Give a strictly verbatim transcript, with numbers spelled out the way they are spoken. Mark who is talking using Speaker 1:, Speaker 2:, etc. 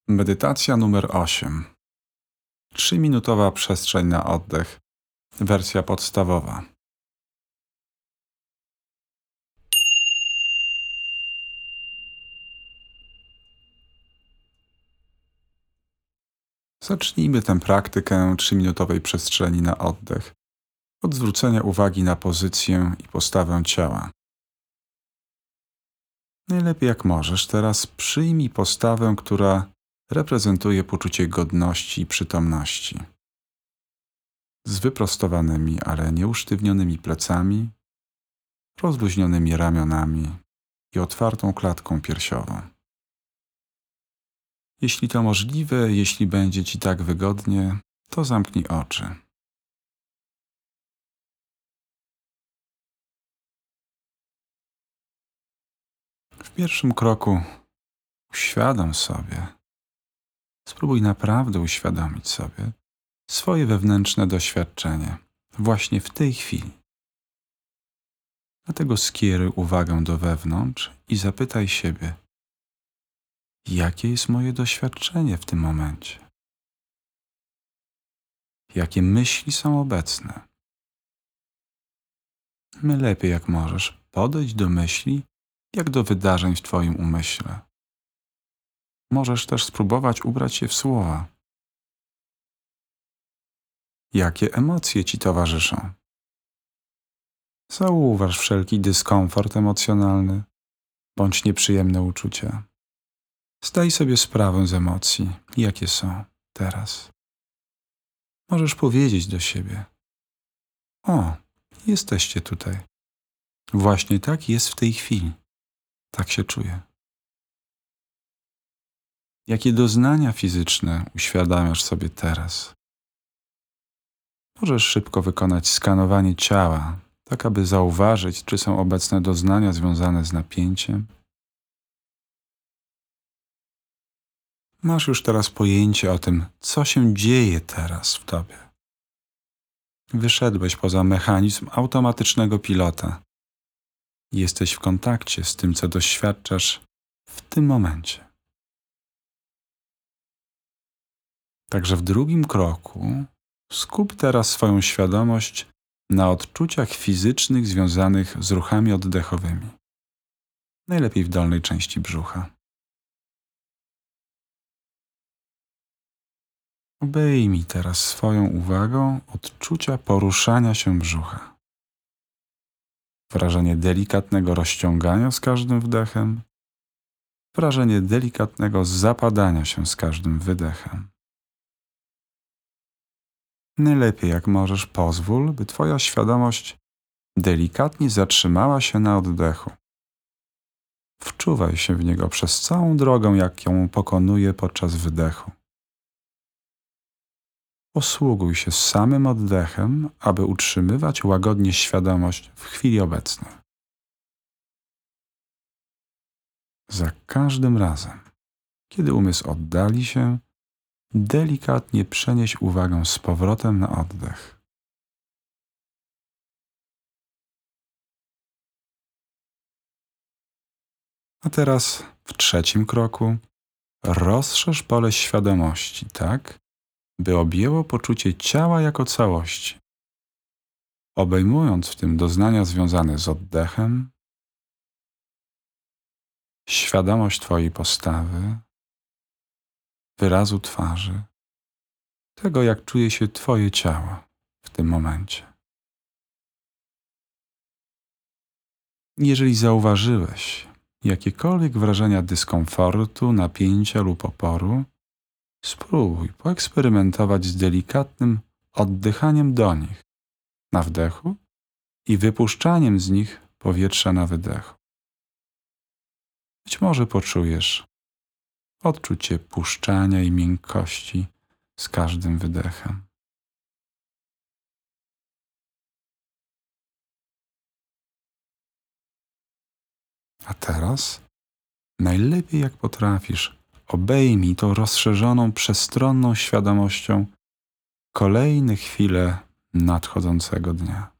Speaker 1: Medytacja numer osiem. Trzyminutowa przestrzeń na oddech. Wersja podstawowa. Zacznijmy tę praktykę trzyminutowej przestrzeni na oddech od zwrócenia uwagi na pozycję i postawę ciała. Najlepiej jak możesz teraz przyjmij postawę, która reprezentuje poczucie godności i przytomności. Z wyprostowanymi, ale nieusztywnionymi plecami, rozluźnionymi ramionami i otwartą klatką piersiową. Jeśli to możliwe, jeśli będzie Ci tak wygodnie, to zamknij oczy. W pierwszym kroku uświadom sobie, spróbuj naprawdę uświadomić sobie swoje wewnętrzne doświadczenie właśnie w tej chwili. Dlatego skieruj uwagę do wewnątrz i zapytaj siebie, jakie jest moje doświadczenie w tym momencie? Jakie myśli są obecne? Najlepiej jak możesz podejść do myśli, jak do wydarzeń w Twoim umyśle. Możesz też spróbować ubrać je w słowa. Jakie emocje Ci towarzyszą? Zauważ wszelki dyskomfort emocjonalny bądź nieprzyjemne uczucia. Zdaj sobie sprawę z emocji, jakie są teraz. Możesz powiedzieć do siebie: o, jesteście tutaj. Właśnie tak jest w tej chwili. Tak się czuję. Jakie doznania fizyczne uświadamiasz sobie teraz? Możesz szybko wykonać skanowanie ciała, tak aby zauważyć, czy są obecne doznania związane z napięciem. Masz już teraz pojęcie o tym, co się dzieje teraz w Tobie. Wyszedłeś poza mechanizm automatycznego pilota. Jesteś w kontakcie z tym, co doświadczasz w tym momencie. Także w drugim kroku skup teraz swoją świadomość na odczuciach fizycznych związanych z ruchami oddechowymi. Najlepiej w dolnej części brzucha. Obejmij teraz swoją uwagą odczucia poruszania się brzucha. Wrażenie delikatnego rozciągania z każdym wdechem, wrażenie delikatnego zapadania się z każdym wydechem. Najlepiej jak możesz pozwól, by Twoja świadomość delikatnie zatrzymała się na oddechu. Wczuwaj się w niego przez całą drogę, jak ją pokonuje podczas wydechu. Posługuj się samym oddechem, aby utrzymywać łagodnie świadomość w chwili obecnej. Za każdym razem, kiedy umysł oddali się, delikatnie przenieś uwagę z powrotem na oddech. A teraz w trzecim kroku rozszerz pole świadomości tak, by objęło poczucie ciała jako całości, obejmując w tym doznania związane z oddechem, świadomość Twojej postawy, wyrazu twarzy, tego jak czuje się Twoje ciało w tym momencie. Jeżeli zauważyłeś jakiekolwiek wrażenia dyskomfortu, napięcia lub oporu, spróbuj poeksperymentować z delikatnym oddychaniem do nich na wdechu i wypuszczaniem z nich powietrza na wydechu. Być może poczujesz odczucie puszczania i miękkości z każdym wydechem. A teraz najlepiej jak potrafisz obejmij tą rozszerzoną, przestronną świadomością kolejne chwile nadchodzącego dnia.